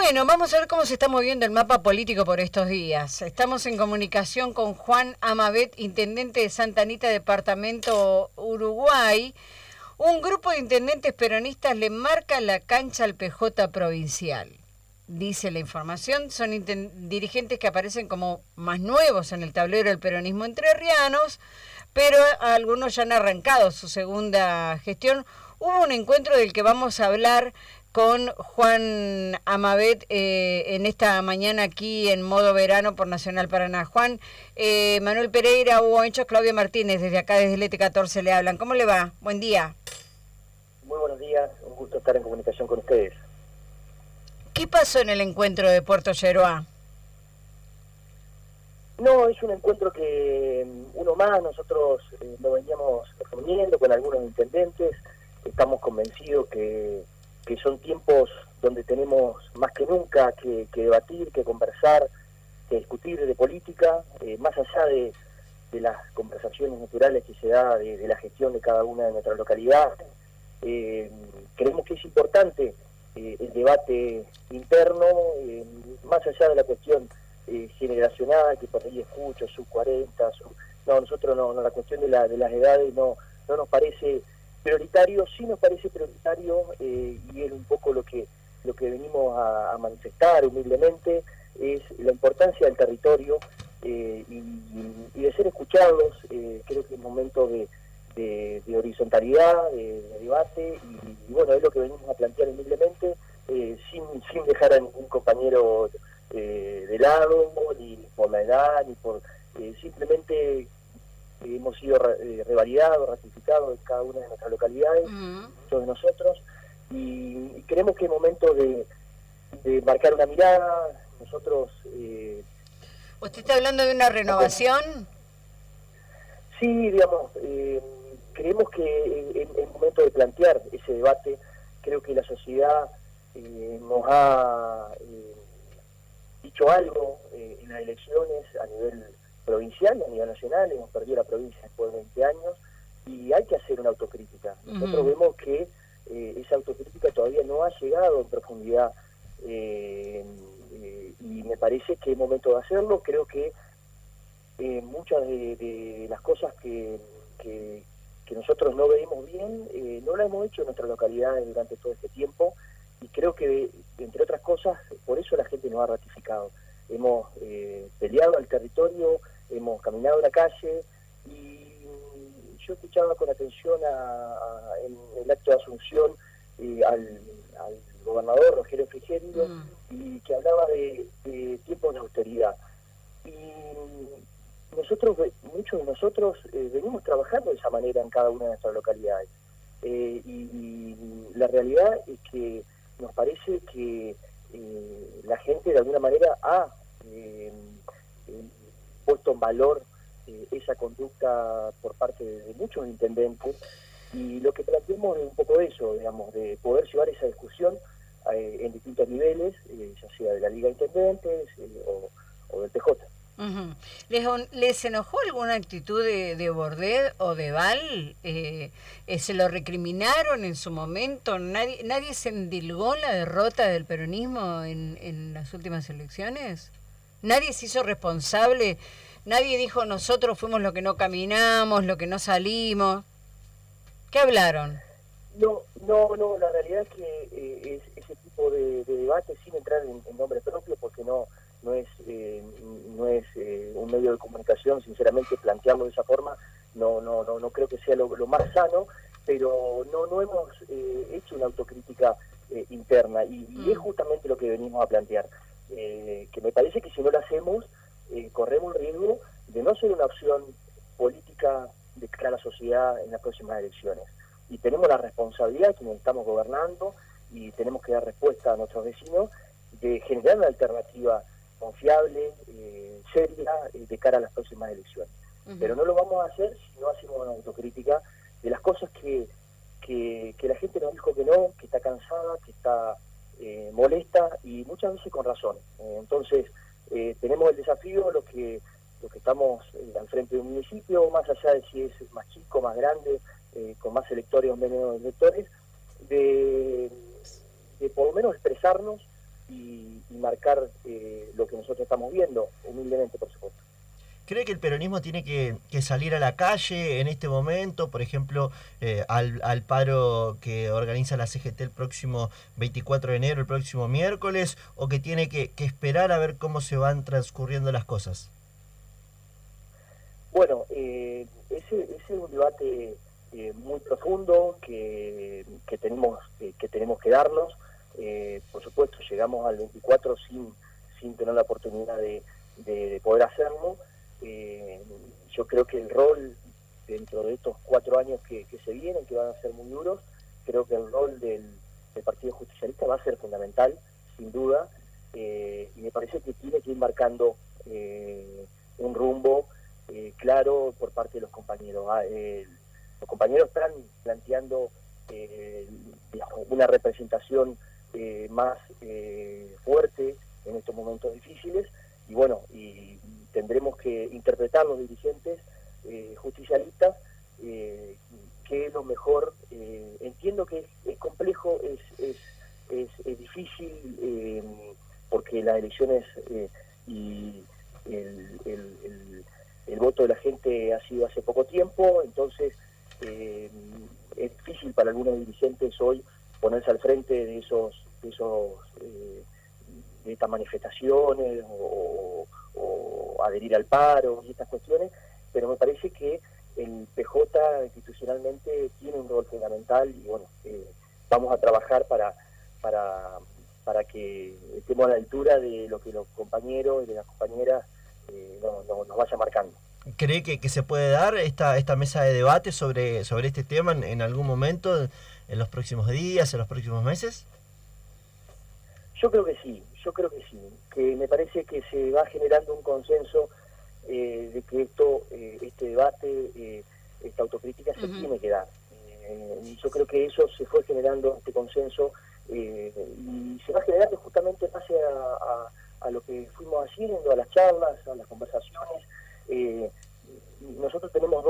Bueno, vamos a ver cómo se está moviendo el mapa político por estos días. Estamos en comunicación con Juan Amabet, intendente de Santa Anita, departamento Uruguay. Un grupo de intendentes peronistas le marca la cancha al PJ provincial. Dice la información, son dirigentes que aparecen como más nuevos en el tablero del peronismo entrerrianos, pero algunos ya han arrancado su segunda gestión. Hubo un encuentro del que vamos a hablar con Juan Amabet en esta mañana aquí en modo verano por Nacional Paraná. Juan, Manuel Pereira, Hugo Enchos, Claudia Martínez, desde acá, desde el ET14 le hablan. ¿Cómo le va? Buen día. Muy buenos días, un gusto estar en comunicación con ustedes. ¿Qué pasó en el encuentro de Puerto Yeroa? No, es un encuentro que uno más, nosotros lo veníamos reuniendo con algunos intendentes, estamos convencidos que son tiempos donde tenemos más que nunca que debatir, que conversar, que discutir de política, más allá de las conversaciones naturales que se da de la gestión de cada una de nuestras localidades. Creemos que es importante el debate interno, más allá de la cuestión generacional, que por ahí escucho, sub 40, nosotros no, la cuestión de las edades no nos parece prioritario, sí nos parece prioritario, y es un poco lo que venimos a manifestar humildemente, es la importancia del territorio y de ser escuchados. Creo que es momento de horizontalidad, de debate, y bueno, es lo que venimos a plantear humildemente, sin dejar a ningún compañero de lado, ni por la edad, ni por simplemente hemos sido revalidados, ratificados en cada una de nuestras localidades, todos nosotros, y creemos que es momento de marcar una mirada. Nosotros... ¿Usted está hablando de una renovación? Sí, digamos, creemos que es momento de plantear ese debate. Creo que la sociedad nos ha dicho algo en las elecciones a nivel provincial y a nivel nacional. Hemos perdido la provincia después de 20 años y hay que hacer una autocrítica. Nosotros vemos que esa autocrítica todavía no ha llegado en profundidad, y me parece que es momento de hacerlo. Creo que muchas de las cosas que nosotros no veíamos bien, no las hemos hecho en nuestras localidades durante todo este tiempo, y creo que, entre otras cosas, por eso la gente nos ha ratificado. Hemos peleado al territorio, hemos caminado en la calle, y yo escuchaba con atención en el acto de Asunción al gobernador Rogelio Frigerio, y que hablaba de tiempos de austeridad. Y muchos de nosotros venimos trabajando de esa manera en cada una de nuestras localidades. Y la realidad es que nos parece que la gente de alguna manera ha puesto en valor esa conducta por parte de muchos intendentes, y lo que planteamos es un poco eso, digamos, de poder llevar esa discusión en distintos niveles, ya sea de la Liga de Intendentes o del PJ. ¿Les enojó alguna actitud de Bordet o de Val? ¿Se lo recriminaron en su momento? ¿Nadie se endilgó la derrota del peronismo en las últimas elecciones? ¿Nadie se hizo responsable? ¿Nadie dijo nosotros fuimos los que no caminamos, los que no salimos? ¿Qué hablaron? No, la realidad es que ese tipo de debate, sin entrar en nombre propio, porque no es un medio de comunicación, sinceramente, plantearlo de esa forma, no creo que sea lo más sano, pero no hemos hecho una autocrítica interna, y es justamente lo que venimos a plantear, que me parece que si no lo hacemos, corremos el riesgo de no ser una opción política de cara a la sociedad en las próximas elecciones. Y tenemos la responsabilidad, quienes estamos gobernando, y tenemos que dar respuesta a nuestros vecinos, de generar una alternativa confiable, seria, de cara a las próximas elecciones. Pero no lo vamos a hacer si no hacemos una autocrítica de las cosas que la gente nos dijo que no, que está cansada, que está molesta, y muchas veces con razón. Entonces, tenemos el desafío, los que estamos al frente de un municipio, más allá de si es más chico, más grande, con más electores o menos electores, de por lo menos expresarnos y marcar lo que nosotros estamos viendo, humildemente, por supuesto. ¿Cree que el peronismo tiene que salir a la calle en este momento, por ejemplo, al paro que organiza la CGT el próximo 24 de enero, el próximo miércoles, o que tiene que esperar a ver cómo se van transcurriendo las cosas? Bueno, ese es un debate muy profundo que tenemos que darnos. Por supuesto, llegamos al 24 sin tener la oportunidad de poder hacerlo. Yo creo que el rol dentro de estos 4 años que se vienen, que van a ser muy duros, creo que el rol del Partido Justicialista va a ser fundamental, sin duda, y me parece que tiene que ir marcando un rumbo claro por parte de los compañeros. Los compañeros están planteando una representación más fuerte en estos momentos difíciles, y bueno, y tendremos que interpretar los dirigentes justicialistas qué es lo mejor. Entiendo que es complejo, es difícil, porque las elecciones y el voto de la gente ha sido hace poco tiempo, entonces es difícil para algunos dirigentes hoy ponerse al frente de estas manifestaciones o adherir al paro y estas cuestiones, pero me parece que el PJ institucionalmente tiene un rol fundamental y bueno, vamos a trabajar para que estemos a la altura de lo que los compañeros y de las compañeras nos vaya marcando. ¿Cree que se puede dar esta mesa de debate sobre este tema en algún momento, en los próximos días, en los próximos meses? Yo creo que sí, que me parece que se va generando un consenso de que este debate, esta autocrítica se tiene que dar. Yo creo que eso se fue generando, este consenso, y se va generando justamente en base a lo que fuimos haciendo, a las charlas, a las conversaciones. Nosotros tenemos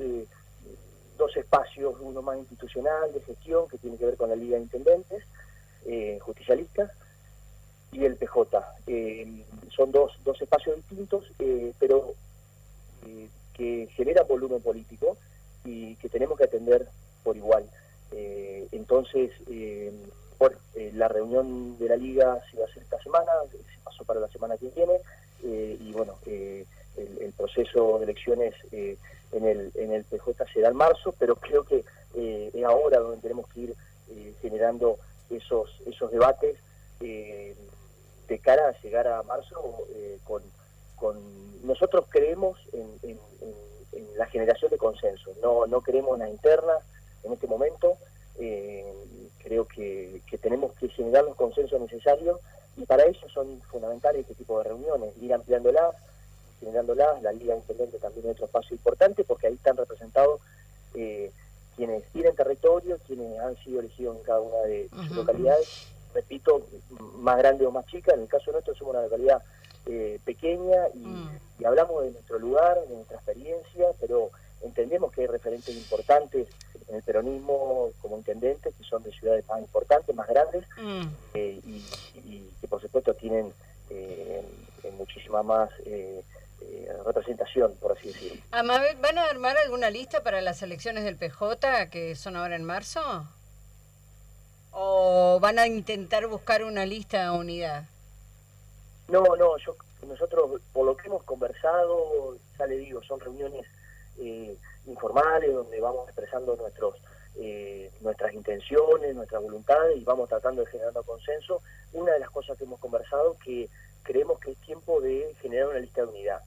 dos espacios, uno más institucional, de gestión, que tiene que ver con la Liga de Intendentes Justicialistas, y el PJ. Son dos espacios distintos, pero que generan volumen político y que tenemos que atender por igual. Entonces, la reunión de la Liga se va a hacer esta semana, se pasó para la semana que viene, y bueno, el proceso de elecciones en el PJ se da en marzo, pero creo que es ahora donde tenemos que ir generando esos debates de cara a llegar a marzo nosotros creemos en la generación de consenso, no queremos una interna en este momento. Creo que tenemos que generar los consensos necesarios, y para eso son fundamentales este tipo de reuniones, ir ampliándolas, generándolas. La Liga Intendente también es otro espacio importante, porque ahí están representados quienes tienen territorio, quienes han sido elegidos en cada una de sus localidades, repito, más grande o más chica. En el caso nuestro somos una localidad pequeña y hablamos de nuestro lugar, de nuestra experiencia, pero entendemos que hay referentes importantes en el peronismo como intendentes que son de ciudades más importantes, más grandes, y que por supuesto tienen muchísima más representación, por así decirlo. Amabet, ¿van a armar alguna lista para las elecciones del PJ que son ahora en marzo? ¿O van a intentar buscar una lista de unidad? No, nosotros, por lo que hemos conversado, ya le digo, son reuniones informales donde vamos expresando nuestras intenciones, nuestras voluntades, y vamos tratando de generar un consenso. Una de las cosas que hemos conversado, que creemos que es tiempo de generar una lista de unidad.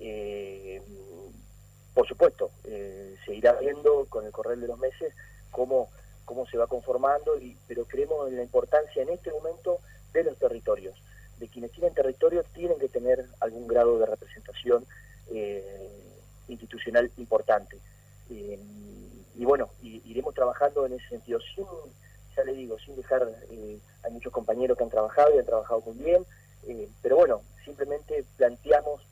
Por supuesto, se irá viendo con el correr de los meses cómo se va conformando, pero creemos en la importancia en este momento de los territorios, de quienes tienen territorio tienen que tener algún grado de representación institucional importante. Y bueno, iremos trabajando en ese sentido, ya le digo, sin dejar, hay muchos compañeros que han trabajado y han trabajado muy bien, pero bueno, simplemente planteamos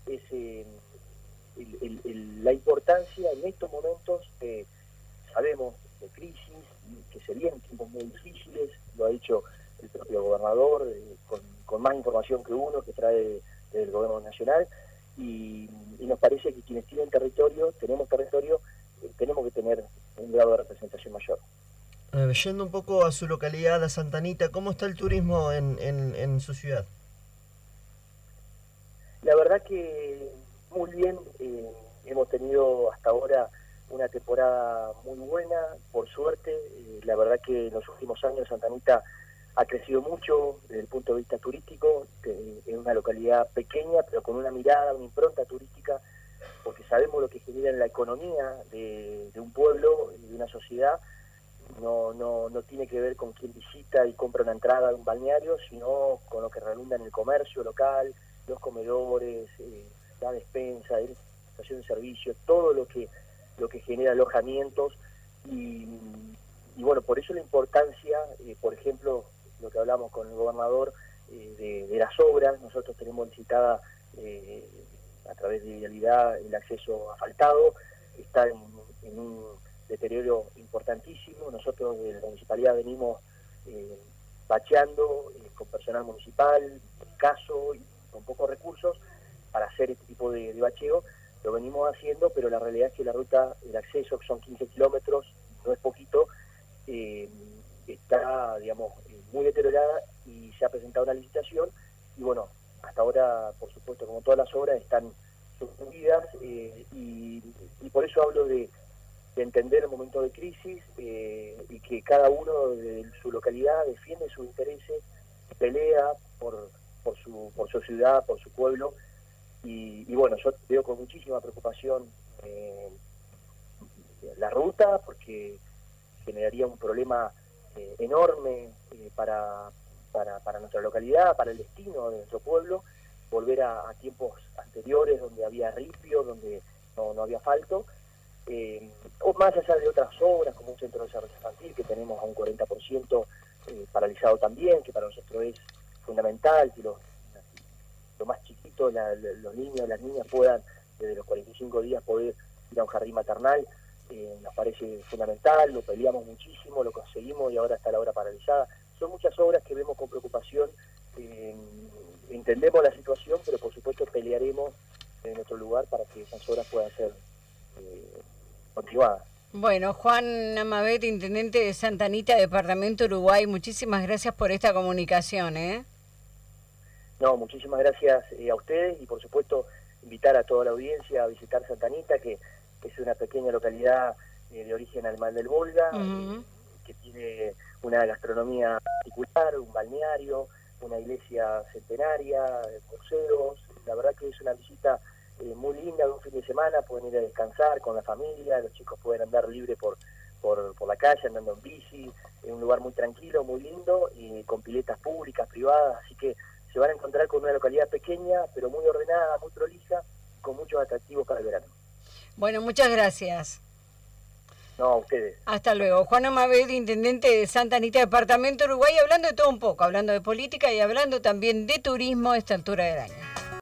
la importancia en estos momentos. Sabemos de crisis, que se vienen tiempos muy difíciles, lo ha dicho el propio gobernador, con más información que uno que trae del gobierno nacional, y nos parece que quienes tienen territorio, tenemos que tener un grado de representación mayor. Yendo un poco a su localidad, a Santa Anita, ¿cómo está el turismo en su ciudad? La verdad que muy bien, hemos tenido hasta ahora una temporada muy buena, por suerte. La verdad que en los últimos años Santa Anita ha crecido mucho desde el punto de vista turístico, es una localidad pequeña, pero con una mirada, una impronta turística, porque sabemos lo que genera en la economía de un pueblo y de una sociedad. No tiene que ver con quién visita y compra una entrada a un balneario, sino con lo que redunda en el comercio local, los comedores, la despensa, la estación de servicio, todo lo que genera alojamientos. Y bueno, por eso la importancia, por ejemplo, lo que hablamos con el gobernador de las obras. Nosotros tenemos licitada a través de Vialidad el acceso asfaltado, está en un deterioro importantísimo. Nosotros de la municipalidad venimos bacheando con personal municipal, escaso y con pocos recursos para hacer este tipo de bacheo. Lo venimos haciendo, pero la realidad es que la ruta, el acceso, que son 15 kilómetros, no es poquito, está, digamos, muy deteriorada, y se ha presentado una licitación, y bueno, hasta ahora, por supuesto, como todas las obras, están suspendidas, y por eso hablo de entender el momento de crisis, y que cada uno de su localidad defiende sus intereses, pelea por su ciudad, por su pueblo, y bueno, yo veo con muchísima preocupación la ruta, porque generaría un problema enorme para nuestra localidad, para el destino de nuestro pueblo, volver a tiempos anteriores donde había ripio, donde no había asfalto, o más allá de otras obras como un centro de desarrollo infantil que tenemos a un 40% paralizado también, que para nosotros es fundamental que los más chiquitos, los niños, las niñas puedan desde los 45 días poder ir a un jardín maternal. Nos parece fundamental, lo peleamos muchísimo, lo conseguimos y ahora está la obra paralizada. Son muchas obras que vemos con preocupación, entendemos la situación, pero por supuesto pelearemos en otro lugar para que esas obras puedan ser continuadas. Bueno, Juan Amavet, intendente de Santa Anita, departamento Uruguay, muchísimas gracias por esta comunicación. No, muchísimas gracias a ustedes, y por supuesto invitar a toda la audiencia a visitar Santa Anita, que es una pequeña localidad de origen alemán del Volga, que tiene una gastronomía particular, un balneario, una iglesia centenaria, museos. La verdad que es una visita muy linda de un fin de semana, pueden ir a descansar con la familia, los chicos pueden andar libre por la calle, andando en bici, en un lugar muy tranquilo, muy lindo, y con piletas públicas, privadas, así que se van a encontrar con una localidad pequeña, pero muy ordenada, muy prolija, con muchos atractivos para el verano. Bueno, muchas gracias. No, a ustedes. Hasta luego. Juan Amavet, intendente de Santa Anita, departamento Uruguay, hablando de todo un poco, hablando de política y hablando también de turismo a esta altura del año.